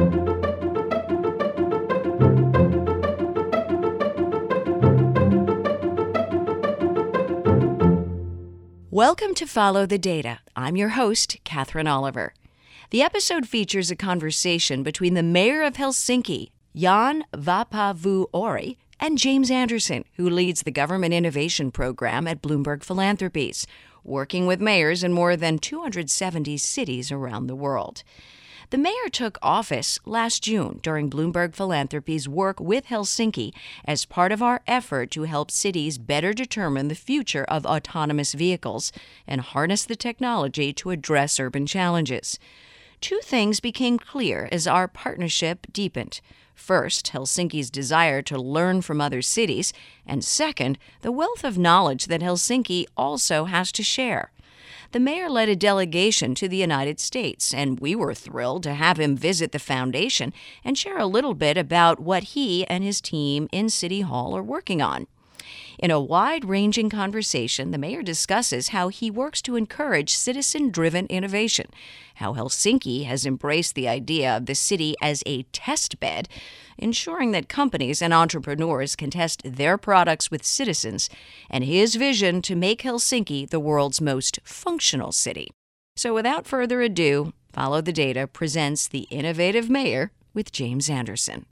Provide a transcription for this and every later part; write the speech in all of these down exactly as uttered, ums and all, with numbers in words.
Welcome to Follow the Data. I'm your host, Catherine Oliver. The episode features a conversation between the mayor of Helsinki, Jan Vapaavuori, and James Anderson, who leads the Government Innovation Program at Bloomberg Philanthropies, working with mayors in more than two hundred seventy cities around the world. The mayor took office last June during Bloomberg Philanthropies' work with Helsinki as part of our effort to help cities better determine the future of autonomous vehicles and harness the technology to address urban challenges. Two things became clear as our partnership deepened. First, Helsinki's desire to learn from other cities, and second, the wealth of knowledge that Helsinki also has to share. The mayor led a delegation to the United States, and we were thrilled to have him visit the foundation and share a little bit about what he and his team in City Hall are working on. In a wide-ranging conversation, the mayor discusses how he works to encourage citizen-driven innovation, how Helsinki has embraced the idea of the city as a test bed, ensuring that companies and entrepreneurs can test their products with citizens, and his vision to make Helsinki the world's most functional city. So without further ado, Follow the Data presents The Innovative Mayor with James Anderson.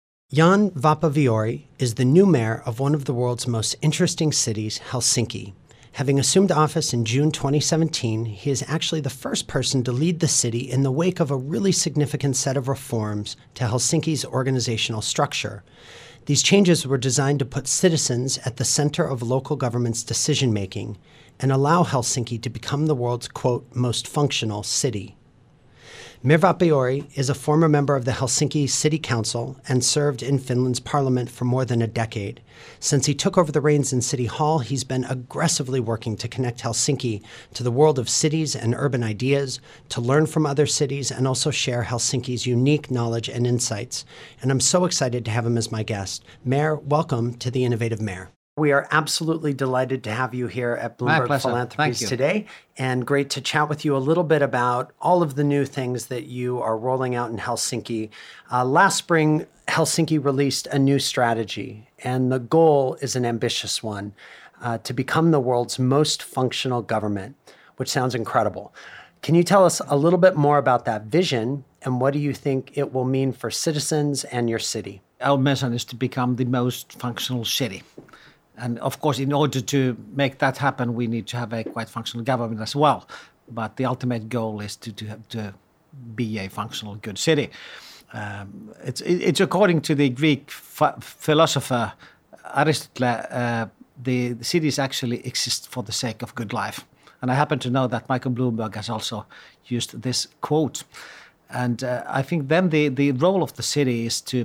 Jan Vapaavuori is the new mayor of one of the world's most interesting cities, Helsinki. Having assumed office in June twenty seventeen, he is actually the first person to lead the city in the wake of a really significant set of reforms to Helsinki's organizational structure. These changes were designed to put citizens at the center of local government's decision-making and allow Helsinki to become the world's, quote, most functional city. Mayor Vapaavuori is a former member of the Helsinki City Council and served in Finland's parliament for more than a decade. Since he took over the reins in City Hall, he's been aggressively working to connect Helsinki to the world of cities and urban ideas, to learn from other cities, and also share Helsinki's unique knowledge and insights. And I'm so excited to have him as my guest. Mayor, welcome to The Innovative Mayor. We are absolutely delighted to have you here at Bloomberg Philanthropies today, and great to chat with you a little bit about all of the new things that you are rolling out in Helsinki. Uh, last spring, Helsinki released a new strategy, and the goal is an ambitious one, uh, to become the world's most functional government, which sounds incredible. Can you tell us a little bit more about that vision, and what do you think it will mean for citizens and your city? Our mission is to become the most functional city. And of course, in order to make that happen, we need to have a quite functional government as well. But the ultimate goal is to to, have, to be a functional, good city. Um, it's it's according to the Greek ph- philosopher Aristotle. Uh, the, the cities actually exist for the sake of good life, and I happen to know that Michael Bloomberg has also used this quote. And uh, I think then the the role of the city is to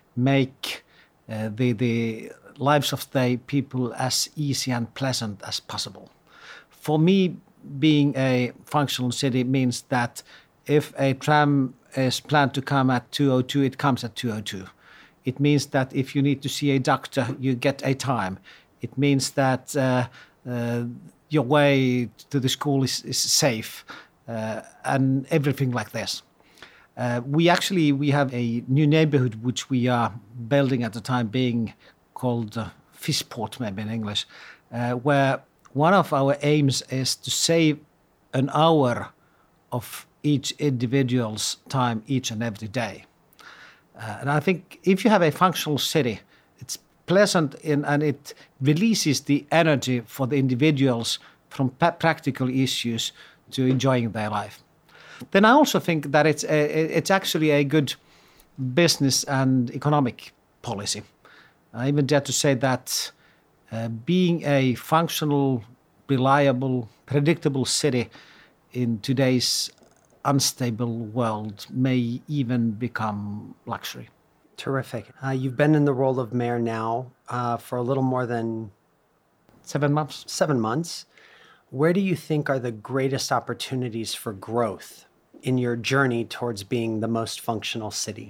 make uh, the the lives of the people as easy and pleasant as possible. For me, being a functional city means that if a tram is planned to come at two oh two, it comes at two oh two. It means that if you need to see a doctor, you get a time. It means that uh, uh, your way to the school is, is safe, uh, and everything like this. Uh, we actually, we have a new neighborhood which we are building at the time being called uh, Fishport, maybe in English, uh, where one of our aims is to save an hour of each individual's time each and every day. Uh, and I think if you have a functional city, it's pleasant in, and it releases the energy for the individuals from pa- practical issues to enjoying their life. Then I also think that it's a, it's actually a good business and economic policy. I even dare to say that uh, being a functional, reliable, predictable city in today's unstable world may even become luxury. Terrific. Uh, you've been in the role of mayor now uh, for a little more than seven months. Seven months. Where do you think are the greatest opportunities for growth in your journey towards being the most functional city?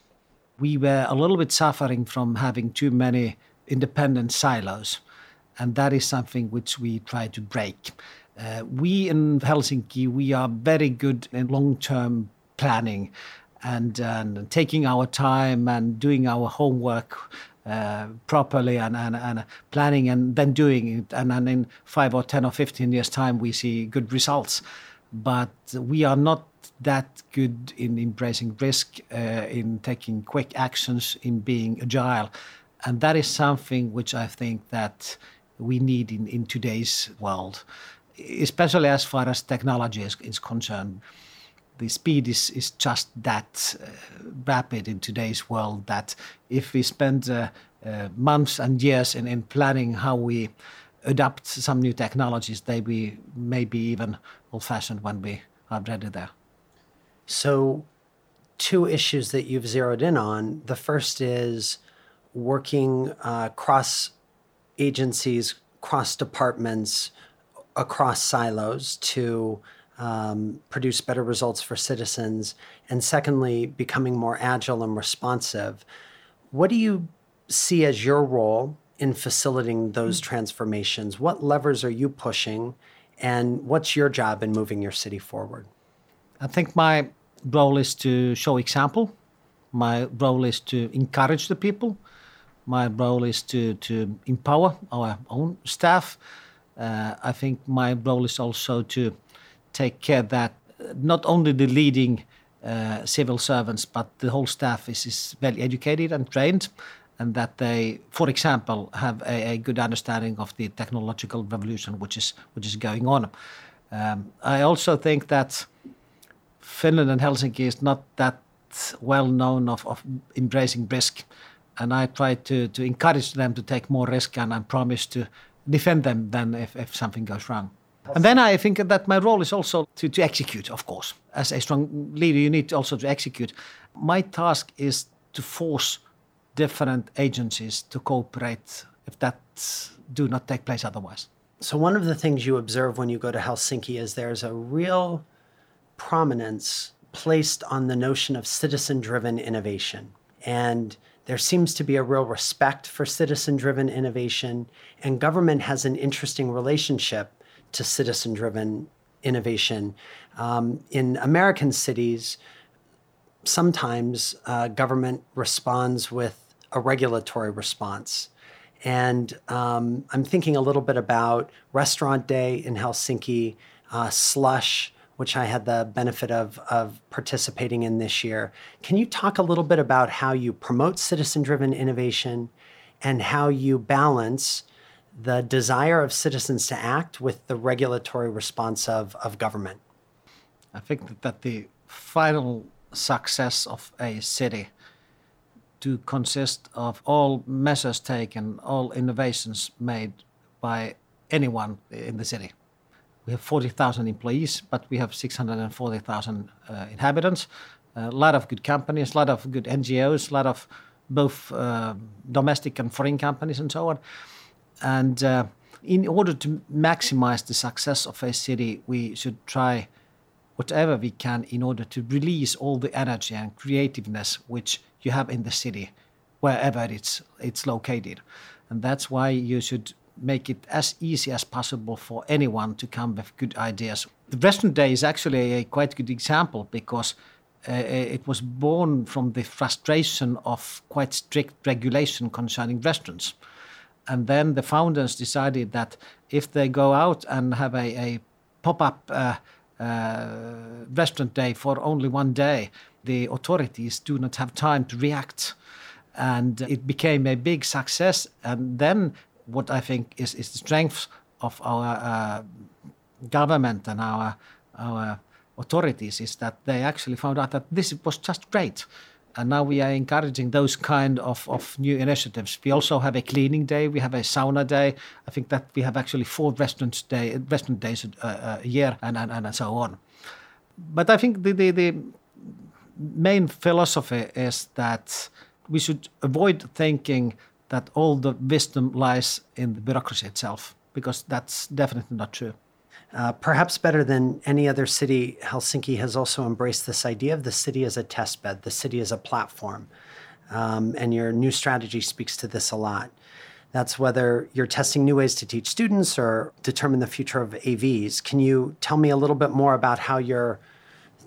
We were a little bit suffering from having too many independent silos, and that is something which we try to break. Uh, we in Helsinki, we are very good in long-term planning, and, and taking our time and doing our homework uh, properly and, and, and planning and then doing it. And then in five or ten or fifteen years' time, we see good results. But we are not that good in embracing risk, uh, in taking quick actions, in being agile. And that is something which I think that we need in, in today's world, especially as far as technology is, is concerned. The speed is, is just that uh, rapid in today's world that if we spend uh, uh, months and years in, in planning how we adapt some new technologies, they be maybe even old-fashioned when we are ready there. So two issues that you've zeroed in on. The first is working uh, cross agencies, cross departments, across silos to um, produce better results for citizens. And secondly, becoming more agile and responsive. What do you see as your role in facilitating those transformations? What levers are you pushing? And what's your job in moving your city forward? I think my role is to show example. My role is to encourage the people. My role is to, to empower our own staff. Uh, I think my role is also to take care that not only the leading uh, civil servants, but the whole staff is, is well educated and trained, and that they, for example, have a, a good understanding of the technological revolution which is which is going on. Um, I also think that Finland and Helsinki is not that well known of, of embracing risk, and I try to, to encourage them to take more risk, and I promise to defend them then if, if something goes wrong. And then I think that my role is also to, to execute, of course. As a strong leader, you need also to execute. My task is to force different agencies to cooperate if that do not take place otherwise. So one of the things you observe when you go to Helsinki is there's a real prominence placed on the notion of citizen-driven innovation. And there seems to be a real respect for citizen-driven innovation, and government has an interesting relationship to citizen-driven innovation. Um, in American cities, sometimes uh, government responds with a regulatory response. And um, I'm thinking a little bit about Restaurant Day in Helsinki, uh, Slush, which I had the benefit of, of participating in this year. Can you talk a little bit about how you promote citizen-driven innovation and how you balance the desire of citizens to act with the regulatory response of, of government? I think that, that the final success of a city to consist of all measures taken, all innovations made by anyone in the city. We have forty thousand employees, but we have six hundred forty thousand uh, inhabitants, a lot of good companies, a lot of good N G Os, a lot of both uh, domestic and foreign companies and so on. And uh, in order to maximize the success of a city, we should try whatever we can in order to release all the energy and creativeness which you have in the city, wherever it's it's located. And that's why you should make it as easy as possible for anyone to come with good ideas. The Restaurant Day is actually a quite good example because uh, it was born from the frustration of quite strict regulation concerning restaurants. And then the founders decided that if they go out and have a, a pop-up uh, uh, restaurant day for only one day, the authorities do not have time to react. And it became a big success. And then what I think is, is the strength of our uh, government and our, our authorities is that they actually found out that this was just great. And now we are encouraging those kind of, of new initiatives. We also have a cleaning day. We have a sauna day. I think that we have actually four restaurant day restaurant days a, a year, and, and and so on. But I think the, the the main philosophy is that we should avoid thinking that all the wisdom lies in the bureaucracy itself, because that's definitely not true. Uh, perhaps better than any other city, Helsinki has also embraced this idea of the city as a test bed, the city as a platform. Um, and your new strategy speaks to this a lot. That's whether you're testing new ways to teach students or determine the future of A Vs. Can you tell me a little bit more about how you're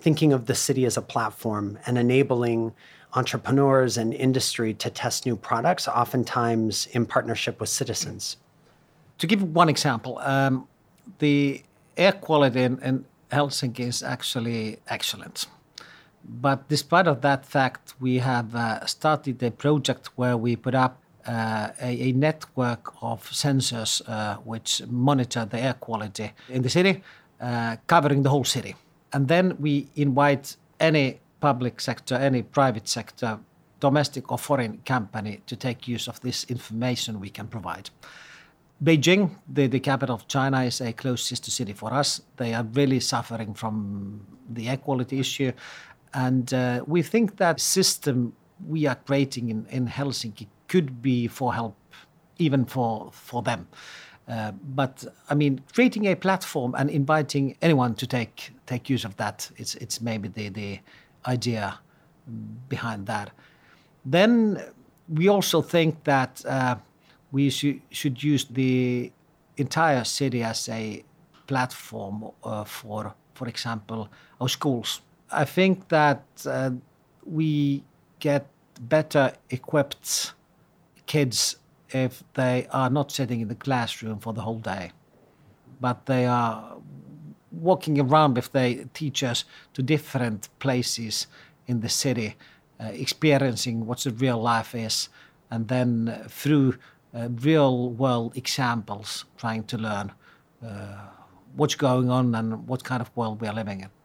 thinking of the city as a platform and enabling entrepreneurs and industry to test new products, oftentimes in partnership with citizens. To give one example, um, the air quality in, in Helsinki is actually excellent. But despite of that fact, we have uh, started a project where we put up uh, a, a network of sensors uh, which monitor the air quality in the city, uh, covering the whole city. And then we invite any public sector, any private sector, domestic or foreign company to take use of this information we can provide. Beijing, the, the capital of China, is a close sister city for us. They are really suffering from the air quality issue. And uh, we think that system we are creating in, in Helsinki could be for help, even for, for them. Uh, but, I mean, creating a platform and inviting anyone to take take use of that, it's, it's maybe the, the idea behind that. Then we also think that uh, we should, should use the entire city as a platform uh, for, for example, our schools. I think that uh, we get better equipped kids if they are not sitting in the classroom for the whole day, but they are walking around with their teachers to different places in the city, uh, experiencing what the real life is, and then uh, through uh, real world examples trying to learn uh, what's going on and what kind of world we are living in.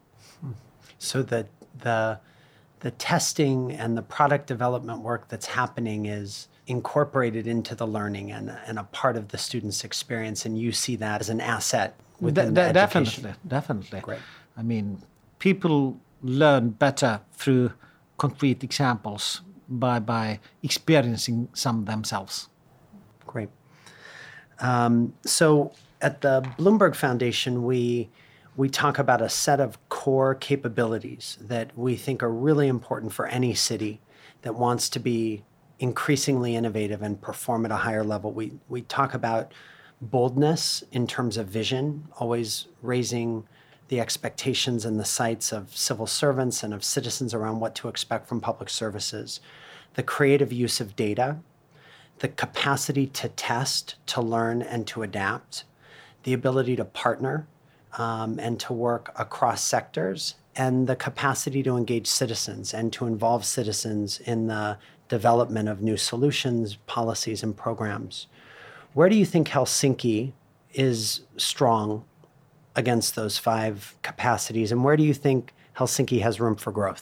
So that the the testing and the product development work that's happening is incorporated into the learning and, and a part of the student's experience, and you see that as an asset within De- the de- education. Definitely, definitely. Great. I mean, people learn better through concrete examples by by experiencing some themselves. Great. Um, so at the Bloomberg Foundation, we we talk about a set of core capabilities that we think are really important for any city that wants to be increasingly innovative and perform at a higher level. We we talk about boldness in terms of vision, always raising the expectations and the sights of civil servants and of citizens around what to expect from public services, the creative use of data, the capacity to test, to learn, and to adapt, the ability to partner um, and to work across sectors, and the capacity to engage citizens and to involve citizens in the development of new solutions, policies, and programs. Where do you think Helsinki is strong against those five capacities, and where do you think Helsinki has room for growth?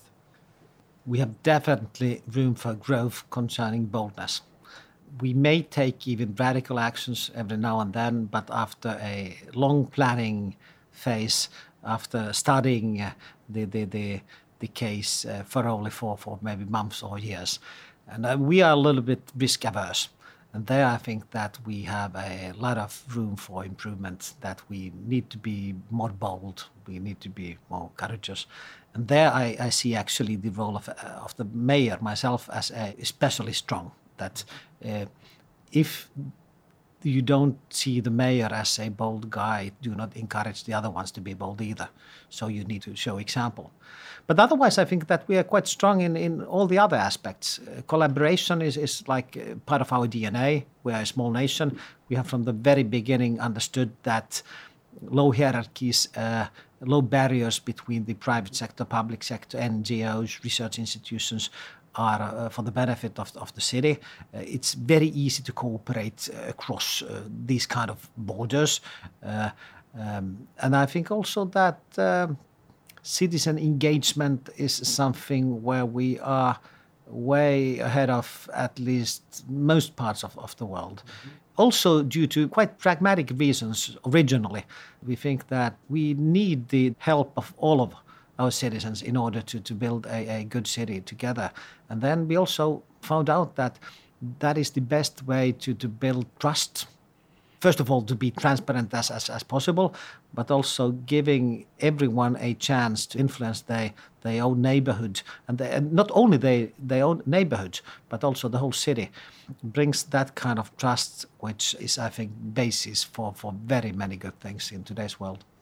We have definitely room for growth concerning boldness. We may take even radical actions every now and then, but after a long planning phase, after studying uh, the, the, the, the case uh, thoroughly for, for maybe months or years. And uh, we are a little bit risk averse. And there I think that we have a lot of room for improvement, that we need to be more bold, we need to be more courageous. And there I, I see actually the role of, uh, of the mayor, myself, as a especially strong. That uh, if you don't see the mayor as a bold guy, do not encourage the other ones to be bold either. So you need to show example. But otherwise, I think that we are quite strong in, in all the other aspects. Uh, collaboration is, is like uh, part of our D N A. We are a small nation. We have from the very beginning understood that low hierarchies, uh, low barriers between the private sector, public sector, N G Os, research institutions are uh, for the benefit of, of the city. Uh, it's very easy to cooperate uh, across uh, these kind of borders. Uh, um, and I think also that uh, citizen engagement is something where we are way ahead of at least most parts of, of the world. Mm-hmm. Also due to quite pragmatic reasons originally. We think that we need the help of all of our citizens in order to, to build a, a good city together. And then we also found out that that is the best way to, to build trust. First of all, to be transparent as, as, as possible, but also giving everyone a chance to influence their, their own neighborhood. And, they, and not only they, their own neighborhood, but also the whole city. Brings that kind of trust, which is, I think, basis for, for very many good things in today's world.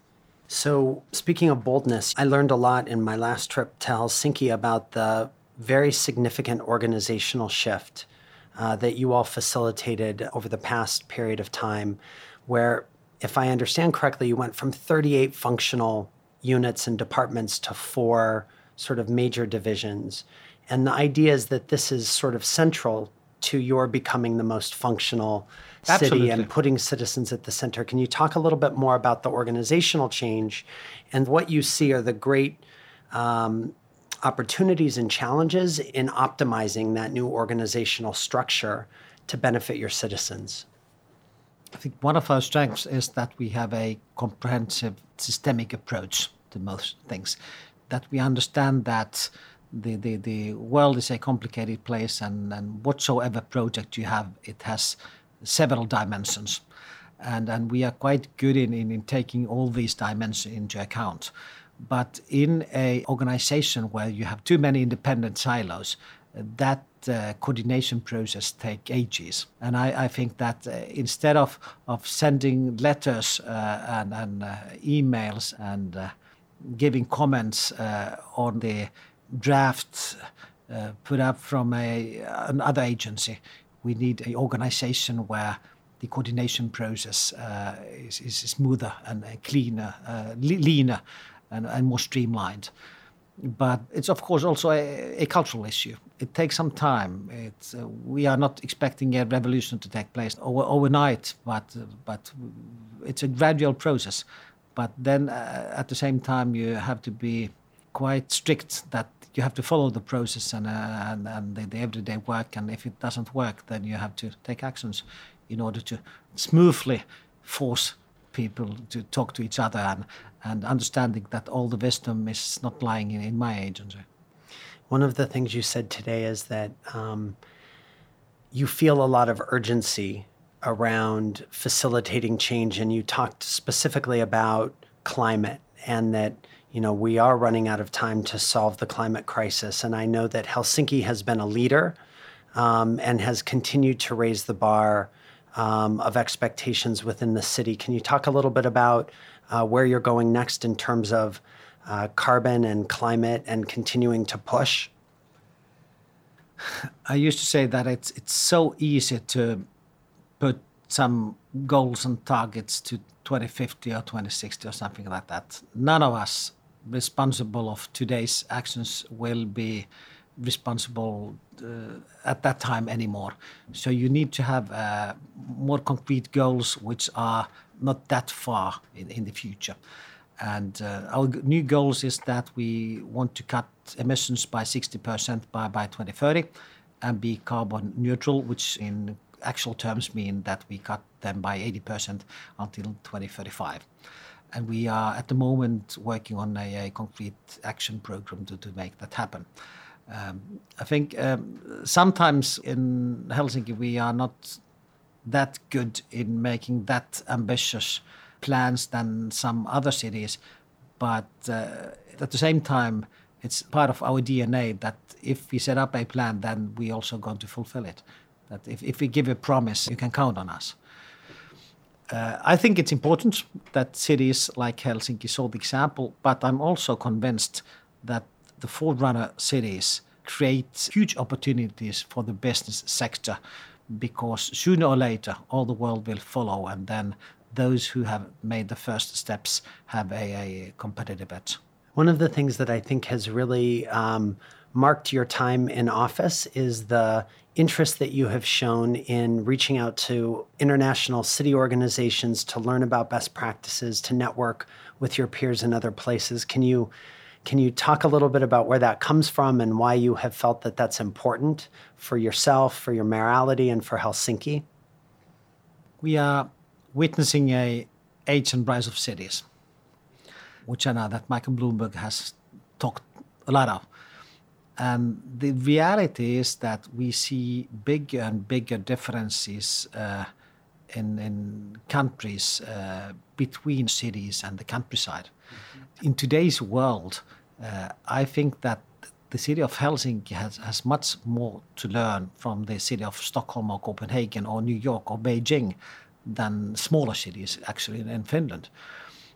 So speaking of boldness, I learned a lot in my last trip to Helsinki about the very significant organizational shift uh, that you all facilitated over the past period of time, where, if I understand correctly, you went from thirty-eight functional units and departments to four sort of major divisions. And the idea is that this is sort of central to your becoming the most functional Absolutely. city and putting citizens at the center. Can you talk a little bit more about the organizational change and what you see are the great um, opportunities and challenges in optimizing that new organizational structure to benefit your citizens? I think one of our strengths is that we have a comprehensive systemic approach to most things, that we understand that the, the, the world is a complicated place, and, and whatsoever project you have, it has several dimensions. And, and we are quite good in, in, in taking all these dimensions into account. But in an organization where you have too many independent silos, that uh, coordination process takes ages. And I, I think that uh, instead of, of sending letters uh, and, and uh, emails and uh, giving comments uh, on the draft uh, put up from a, another agency, we need an organization where the coordination process uh, is, is smoother and cleaner, uh, leaner, and, and more streamlined. But it's, of course, also a, a cultural issue. It takes some time. It's, uh, we are not expecting a revolution to take place over, overnight, but, uh, but it's a gradual process. But then, uh, at the same time, you have to be quite strict that you have to follow the process and, uh, and, and the, the everyday work. And if it doesn't work, then you have to take actions in order to smoothly force people to talk to each other, and, and understanding that all the wisdom is not lying in, in my agency. One of the things you said today is that um, you feel a lot of urgency around facilitating change, and you talked specifically about climate, and that, you know, we are running out of time to solve the climate crisis. And I know that Helsinki has been a leader um, and has continued to raise the bar Um, of expectations within the city. Can you talk a little bit about uh, where you're going next in terms of uh, carbon and climate and continuing to push? I used to say that it's it's so easy to put some goals and targets to twenty fifty or twenty sixty or something like that. None of us responsible of today's actions will be responsible uh, at that time anymore. So you need to have uh, more concrete goals which are not that far in, in the future. And uh, our new goals is that we want to cut emissions by sixty percent by, by twenty thirty and be carbon neutral, which in actual terms mean that we cut them by eighty percent until twenty thirty-five. And we are at the moment working on a, a concrete action program to, to make that happen. Um, I think um, sometimes in Helsinki we are not that good in making that ambitious plans than some other cities, but uh, at the same time it's part of our D N A that if we set up a plan, then we also going to fulfill it. That if, if we give a promise, you can count on us. Uh, I think it's important that cities like Helsinki saw the example, but I'm also convinced that the forerunner cities create huge opportunities for the business sector, because sooner or later all the world will follow, and then those who have made the first steps have a, a competitive edge. One of the things that I think has really um, marked your time in office is the interest that you have shown in reaching out to international city organizations to learn about best practices, to network with your peers in other places. Can you Can you talk a little bit about where that comes from and why you have felt that that's important for yourself, for your mayoralty, and for Helsinki? We are witnessing a age and rise of cities, which I know that Michael Bloomberg has talked a lot of. And the reality is that we see bigger and bigger differences uh, in, in countries uh, between cities and the countryside. Mm-hmm. In today's world, uh, I think that the city of Helsinki has, has much more to learn from the city of Stockholm or Copenhagen or New York or Beijing than smaller cities actually in Finland.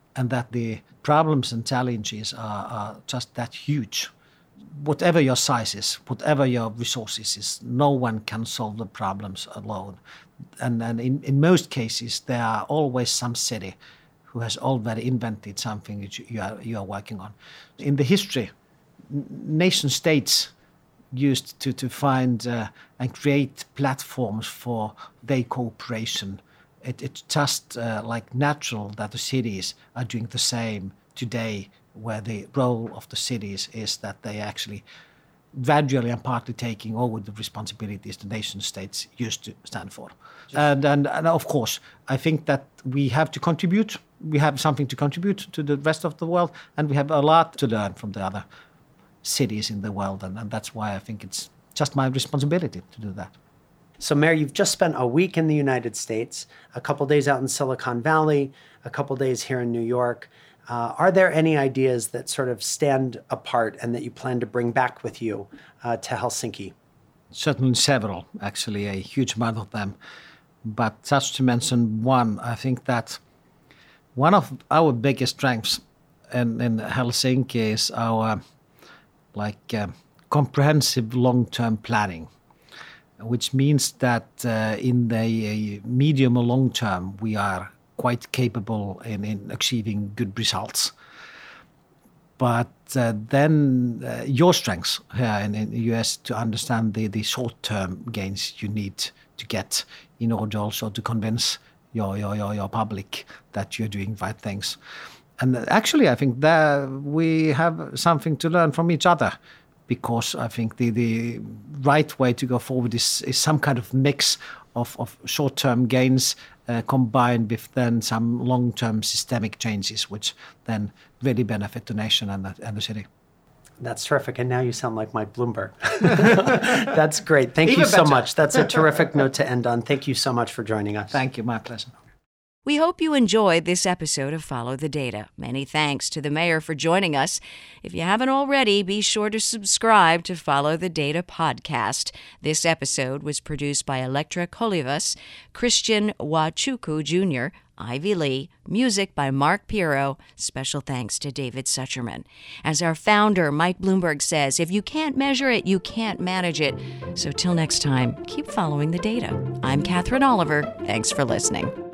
and that the problems and challenges are, are just that huge. Whatever your size is, whatever your resources is, no one can solve the problems alone. And, and in, in most cases, there are always some city who has already invented something that you, you, are, you are working on. In the history, nation states used to, to find uh, and create platforms for their cooperation. It, it's just uh, like natural that the cities are doing the same today, where the role of the cities is that they actually gradually and partly taking over the responsibilities the nation states used to stand for. And, and, and of course, I think that we have to contribute. We have something to contribute to the rest of the world, and we have a lot to learn from the other cities in the world. And, and that's why I think it's just my responsibility to do that. So, Mayor, you've just spent a week in the United States, a couple days out in Silicon Valley, a couple days here in New York. Uh, are there any ideas that sort of stand apart and that you plan to bring back with you uh, to Helsinki? Certainly several, actually, a huge amount of them. But just to mention one, I think that one of our biggest strengths in, in Helsinki is our like uh, comprehensive long-term planning, which means that uh, in the uh, medium or long term, we are quite capable in, in achieving good results. But uh, then uh, your strengths here in, in the U S to understand the, the short-term gains you need to get in order also to convince your, your, your, your public that you're doing right things. And actually, I think that we have something to learn from each other, because I think the, the right way to go forward is, is some kind of mix of, of short-term gains uh, combined with then some long-term systemic changes, which then really benefit the nation and the, and the city. That's terrific. And now you sound like Mike Bloomberg. That's great. Thank Even you so better. much. That's a terrific note to end on. Thank you so much for joining us. Thank you. My pleasure. We hope you enjoyed this episode of Follow the Data. Many thanks to the mayor for joining us. If you haven't already, be sure to subscribe to Follow the Data podcast. This episode was produced by Electra Kolivas, Christian Wachuku Junior, Ivy Lee, music by Mark Pirro. Special thanks to David Sucherman. As our founder, Mike Bloomberg, says, if you can't measure it, you can't manage it. So till next time, keep following the data. I'm Catherine Oliver. Thanks for listening.